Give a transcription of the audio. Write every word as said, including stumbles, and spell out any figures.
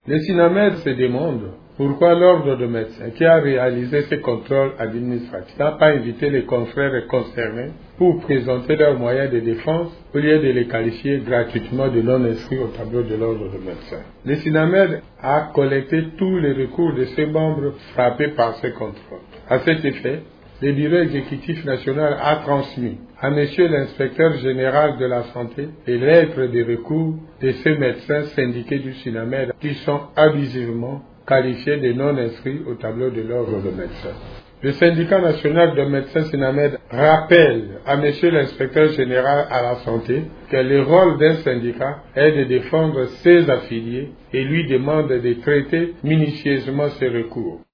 Le SINAMED se demande pourquoi l'ordre de médecins qui a réalisé ces contrôles administratifs n'a pas invité les confrères concernés pour présenter leurs moyens de défense au lieu de les qualifier gratuitement de non inscrits au tableau de l'ordre de médecins. Le SINAMED a collecté tous les recours de ses membres frappés par ces contrôles. À cet effet, le bureau exécutif national a transmis à Monsieur l'inspecteur général de la santé les lettres de recours de ces médecins syndiqués du SINAMED qui sont abusivement qualifiés de non inscrits au tableau de l'ordre de médecins. Le syndicat national de médecins SINAMED rappelle à Monsieur l'inspecteur général à la santé que le rôle d'un syndicat est de défendre ses affiliés et lui demande de traiter minutieusement ses recours.